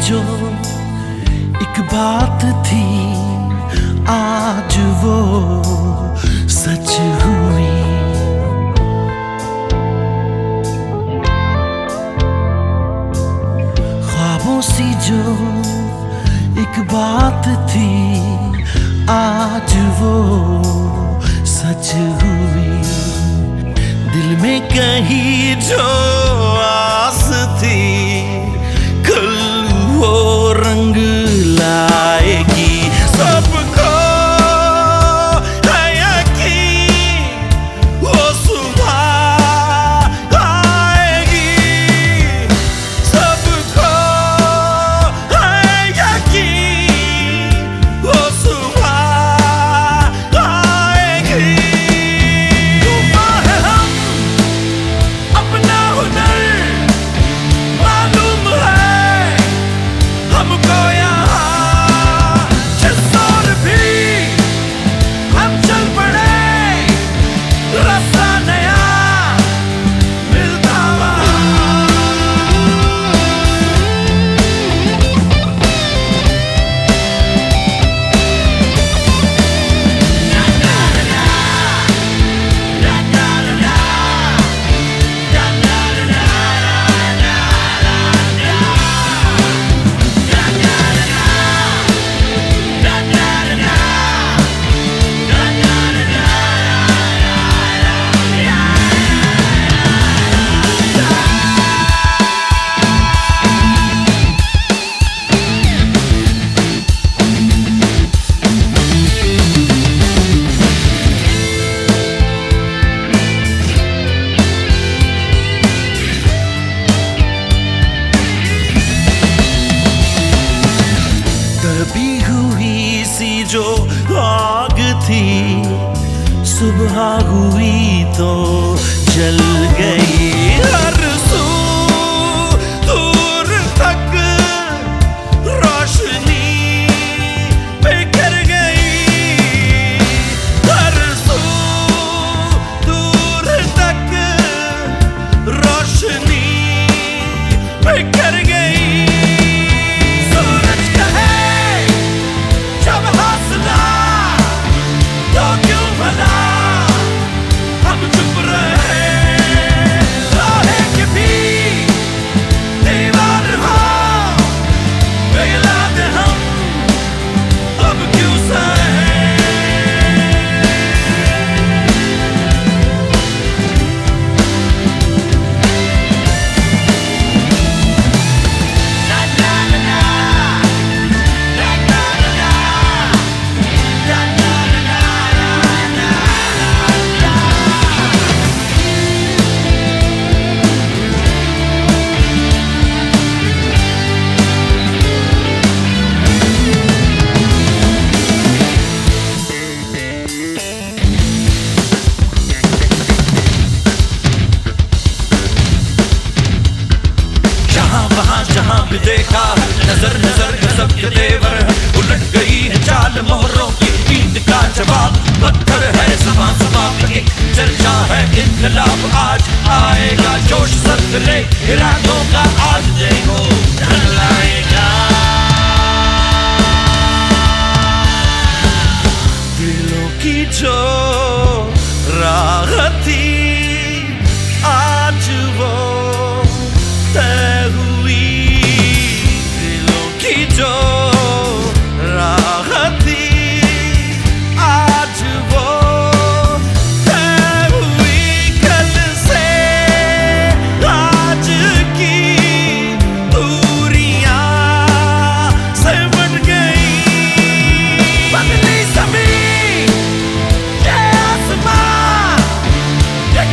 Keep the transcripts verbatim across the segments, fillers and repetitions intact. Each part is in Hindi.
जो एक बात थी आज वो सच हुई। ख्वाबों सी जो एक बात थी आज वो सच हुई। दिल में कहीं जो आस थी कल वो रंग लाएगी। सबको है यकीन वो सुबह आएगी। सबको है यकीन वो सुबह आएगी। दबी हुई सी जो आग थी सुबह हुई तो जल गई। हर सू दूर तक रोशनी बिखर गई। हर सू दूर तक रोशनी बिखर गई। जहां भी देखा नजर नजर गजब के तेवर है। उलट गई है चाल मोहरों की ईद का जवाब पत्थर है। समा समा पे एक चर्चा है इनकलाब आज आएगा। जोश सदले इरादों का आज देखो लाएगा। दिलों की जो राह थी आज वो तय हुई। जो राह थी आज वो तय हुई। कल से आज की दूरियां सिमट गई। बदली ज़मीन ये आसमां ये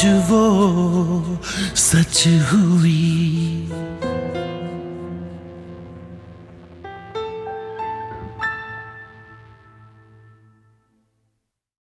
आज वो सच हुई।